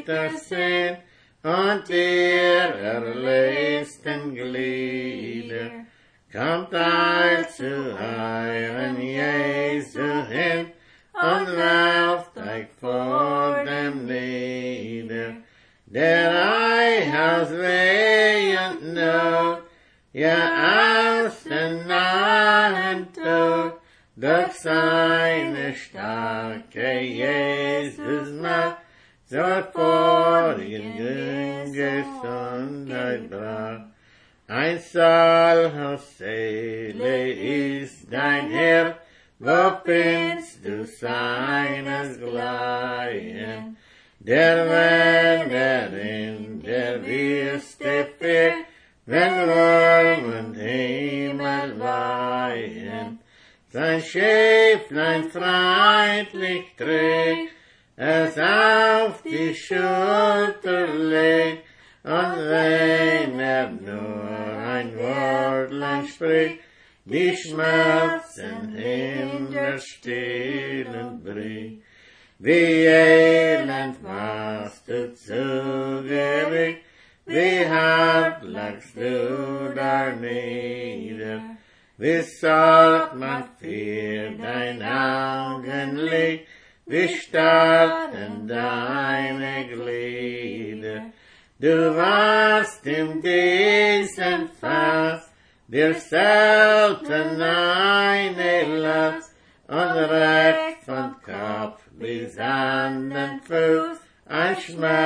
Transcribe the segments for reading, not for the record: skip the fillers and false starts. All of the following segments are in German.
das Sinn und ihr erlösten Glieder. Kommt all zu euren Jesu hin und werft euch vor dem nieder, der euch aus Weh und Not, ja aus den nahen Tod, durch seine starke Jesusmacht, zur vorigen Gesundheit brach. Ein solcher Seele ist dein Herr, wo findest du seinesgleichen? Der wenn in der Wüste fährt, wenn Wurm und Himmel weichen, sein Schäflein freundlich trägt, es auf die Schulter legt, und wenn nur ein Wortlein spricht, die Schmerzen in der Stillen bricht. Wie elend warst du zugewickt, wie hart lagst du da nieder, wie sorgt man für dein Augenlicht, wie starrten deine Glieder. Du warst im diesen Fass, dir selten eine Last, und recht von Kopf bis an den Fuß, ein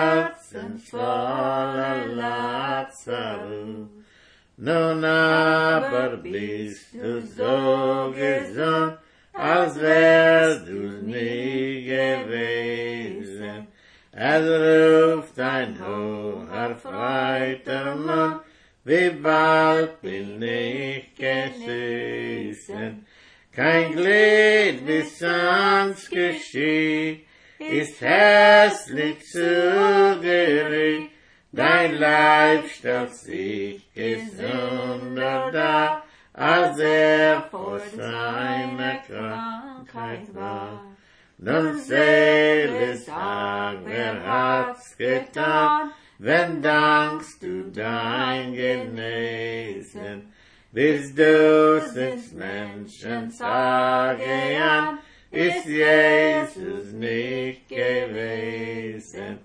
schmerzensvoller Lazarus. Nun aber bist du so gesund, als wärst du's nie gewesen. Es ruft ein hoher, freuter Mund, wie bald bin ich gesüßen. Kein Glied, wie sonst geschieht, ist hässlich zugeregt. Dein Leib stellt sich gesunder dar, als vor seiner Krankheit war. Nun Seele, sag, wer hat's getan, wenn dankst du dein Genesen? Bist du's ins Menschen Tage an, ist Jesus nicht gewesen.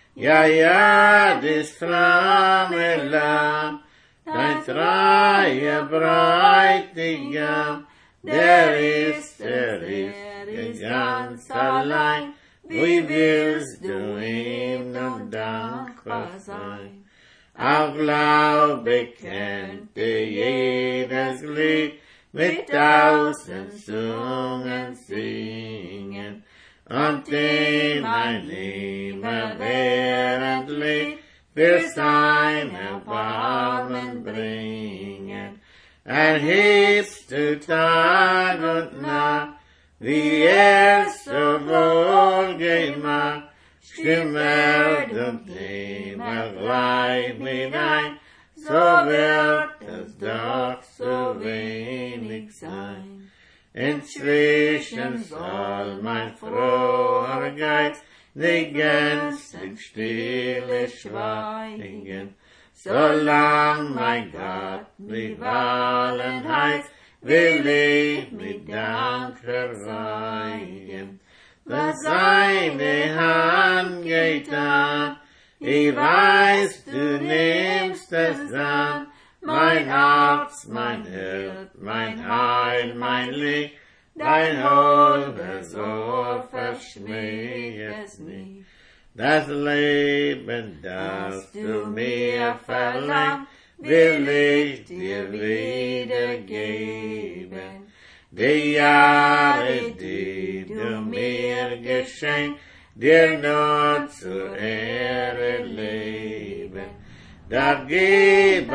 Ja, das fromme Lamm, dein treuer Bräutigam, der ist ganz allein. Wie willst du ihm nun dankbar sein? Auch Glaube kennte jedes Glied, mit 1000 Zungen singen, und ihm ein immerwährend Lied für sein Erbarmen bringen. Erhebst du Tag und Nacht, wie so wohl gemacht, Stimme und Himmel gleich mit ein, so wird es doch so wenig sein. Inzwischen soll mein froher Geist die gänzlich stille schweigen, solang mein Gott mich wallen heißt, will ich mit Dank verweigen, was seine Hand getan. Ich weiß, du nimmst es an, mein Arzt, mein Hirt, mein Heil, mein Licht, dein holdes Ohr verschmäh es nicht. Das Leben, das du mir verlangst, will ich dir wiedergeben. Die Jahre, die du mir geschenkt, dir nur zur Ehre leben. Da gib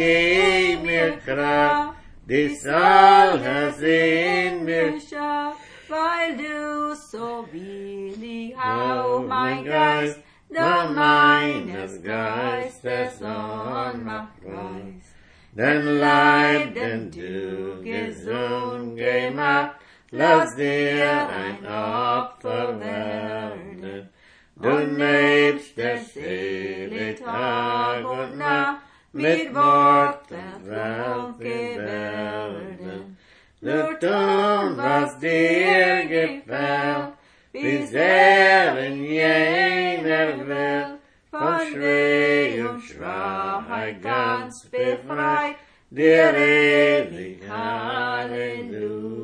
mir Kraft, die solches in mir schafft, weil du so willig auch mein Geist, da meines Geistes Ohnmacht weiß. Den Leib, den du gesund gemacht, lass dir ein Opfer werden. Du nebst der Seele Tag und Nacht, mit Worten werden. Du tun, was dir gefällt, wie sehr in jener Welt, von Schwee und Schwachheit ganz befreit, dir ewig Halleluja.